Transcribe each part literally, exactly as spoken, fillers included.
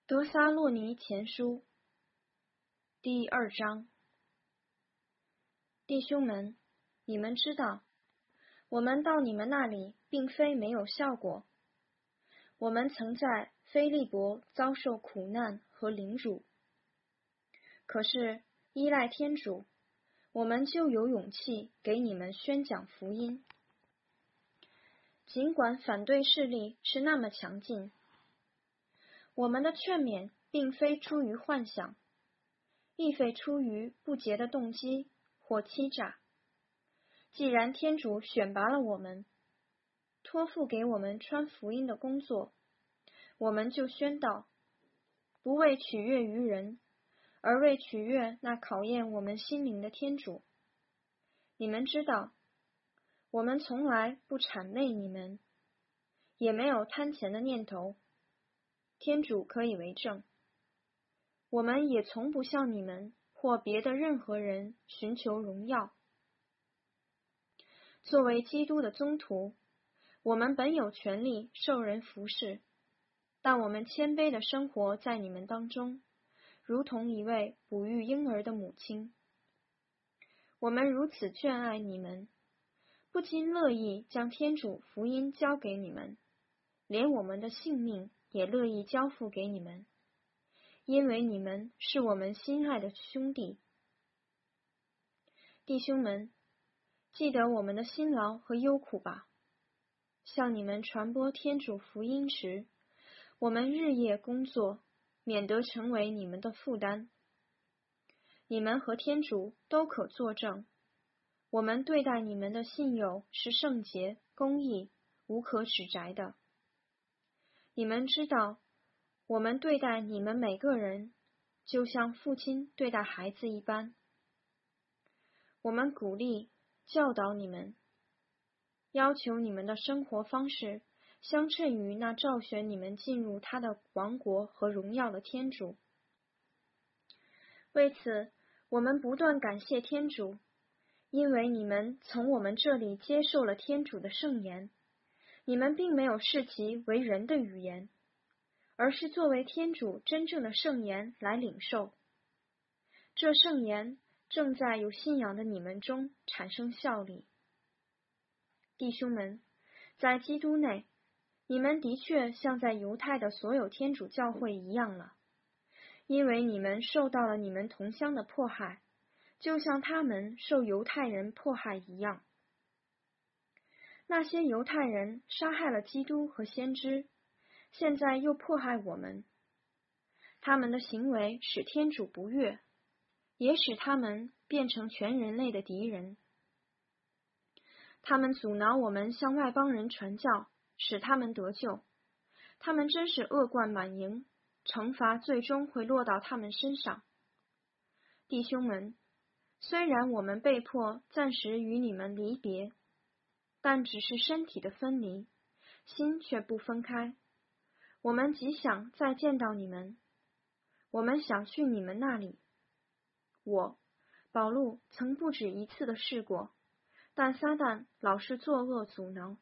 得撒洛尼前书第二章。弟兄们，你们知道，我们到你们那里并非没有效果。我们曾在腓利伯遭受苦难和凌辱，可是依赖天主，我们就有勇气给你们宣讲福音。尽管反对势力是那么强劲，我们的劝勉并非出于幻想，亦非出于不洁的动机或欺诈。既然天主选拔了我们，托付给我们传福音的工作，我们就宣道，不为取悦于人，而为取悦那考验我们心灵的天主。你们知道，我们从来不谄媚你们，也没有贪钱的念头，天主可以为证。我们也从不向你们或别的任何人寻求荣耀。作为基督的宗徒，我们本有权利受人服侍，但我们谦卑地生活在你们当中，如同一位哺育婴儿的母亲。我们如此眷爱你们，不禁乐意将天主福音交给你们，连我们的性命也乐意交付给你们，因为你们是我们心爱的兄弟。弟兄们，记得我们的辛劳和忧苦吧。向你们传播天主福音时，我们日夜工作，免得成为你们的负担。你们和天主都可作证，我们对待你们的信友是圣洁、公义、无可指摘的。你们知道，我们对待你们每个人，就像父亲对待孩子一般。我们鼓励、教导你们，要求你们的生活方式相称于那召选你们进入他的王国和荣耀的天主。为此，我们不断感谢天主，因为你们从我们这里接受了天主的圣言。你们并没有视其为人的语言，而是作为天主真正的圣言来领受。这圣言正在有信仰的你们中产生效力。弟兄们，在基督内，你们的确像在犹太的所有天主教会一样了，因为你们受到了你们同乡的迫害，就像他们受犹太人迫害一样。那些犹太人杀害了基督和先知，现在又迫害我们。他们的行为使天主不悦，也使他们变成全人类的敌人。他们阻挠我们向外邦人传教，使他们得救。他们真是恶贯满盈，惩罚最终会落到他们身上。弟兄们，虽然我们被迫暂时与你们离别，但只是身体的分离，心却不分开。我们极想再见到你们，我们想去你们那里。我，保禄曾不止一次的试过，但撒旦老是作恶阻挠。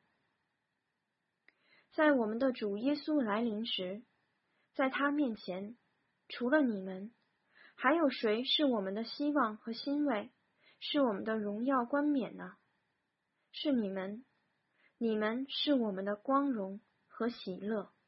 在我们的主耶稣来临时，在他面前，除了你们，还有谁是我们的希望和欣慰，是我们的荣耀冠冕呢？是你们，你们是我们的光荣和喜乐。